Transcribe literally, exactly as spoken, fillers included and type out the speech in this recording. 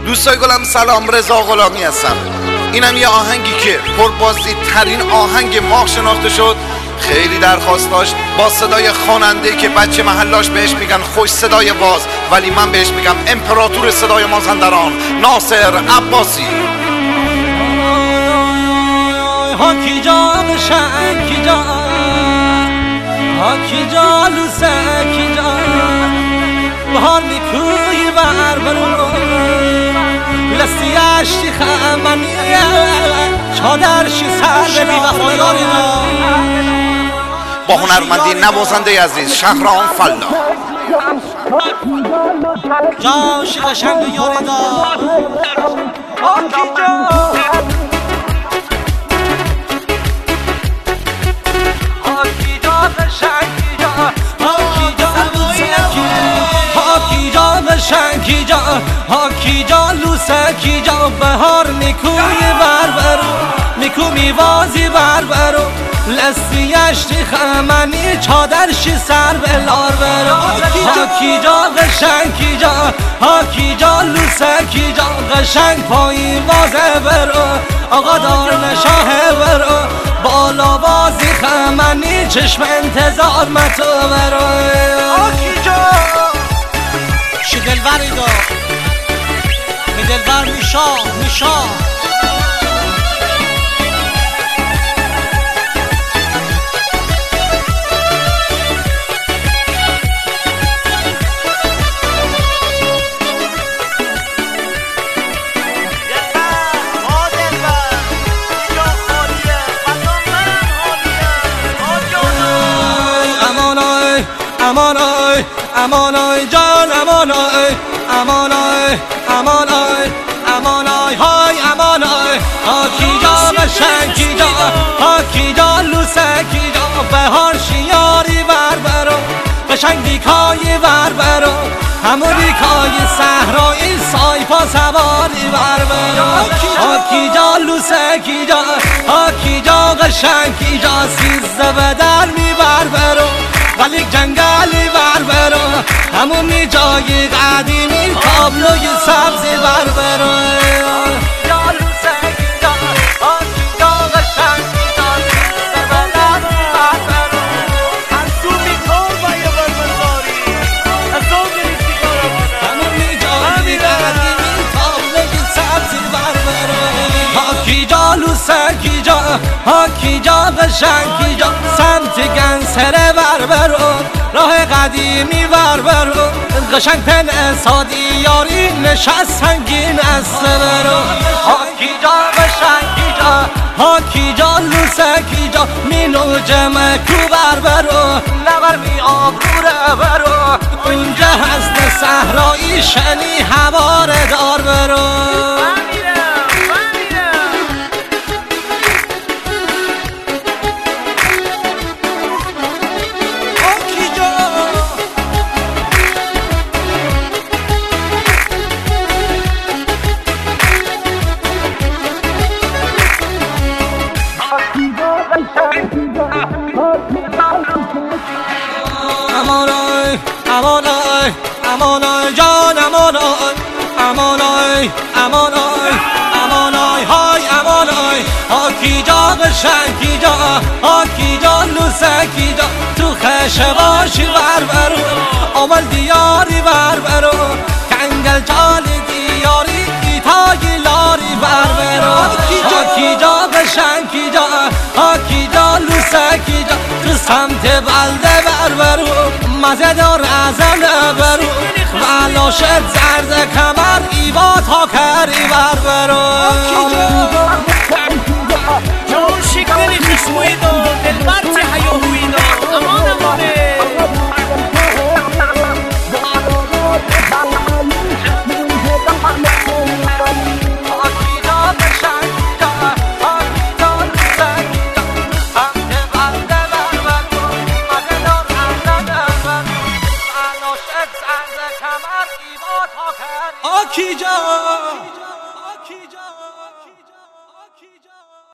دوستای گلم سلام، رضا غلامی هستم. اینم یه آهنگی که پربازدید ترین آهنگ ماه شناخته شد. خیلی درخواست داشت با صدای خواننده که بچه محلاش بهش میگن خوش صدای باز، ولی من بهش میگم امپراتور صدای مازندران، ناصر عباسی. هاکی جان شنکی جان، هاکی جان لوسکی جان، بهار نیکوی بر برون لستی اشتی خمنیه چادرشی سر بی وفایاری با هنرمندی نوازنده عزیز شهرام فلا. جاش قشنگ یاری دار هاکی جان، هاکی جان قشنگی جان، هاکی جان لوسکی، هاکی جان قشنگی جان، هاکی جان لوسکی جان، بهار نیکوی بر برو نیکو میوازی بر برو لستی اشتی خمنی چادرشی سر به لار برو. هاکی جان قشنگی جان، هاکی جان لوسکی جان، قشنگ پایی وازه برو آقا دار نشاه برو بالا بازی خمنی چشم انتظار متو برو. هاکی جان شی دلبری دا می دلبر میشا میشا امانای امانای جان، امانای امانای امانای امانای های امانای. هاکی جان قشنگی جان، هاکی جان لوسکی جان، بهار شیاری بر برو قشنگ دیکای بر برو همون دیکای صحرایی سایپا سواری بر برو. هاکی جان لوسکی جان، هاکی جان قشنگی جان، سیزده بدل می بر برو ولی جنگلی بر برو همونی جای قدیمی تابلوی سبزی بر برو. یا لوسکی جان، هاکی جان قشنگی جان، سیزده بدل بر برو از تو میکن و یه برمزاری از تو گریستی کارمانه همونی جای قدیمی تابلوی سبزی بر برو. هاکی جان لوسکی جان، هاکی جان قشنگی جان، سمت گنسره بر برو راه قدیمی بر برو قشنگ تن سادی یاری نشست سنگین است برو. هاکی جان قشنگی جان، هاکی جان لوسکی جان، مینو جمع کو بر برو لبر می آبروره برو اونجا هست صحرایی شنی هواره دار برو. امانای امانای امانای جان، امانای امانای امانای امانای های امانای. هاکی جان قشنگی جان، هاکی جان لوسکی جان، تو خشه باشی بر برو عمل دیاری بر برو کنگل جالی دیاری ایتای لاری بر برو. هاکی جان قشنگی جان، هاکی جان لوسکی جان، تو سمت بلده بر برو مزه دار ازم برو ولاشت زرد کمر ایوا تا کری بر برو. جان شکلی خوشبوی دار دلبر چه هیاهوی دار امان امانه. هاکی جان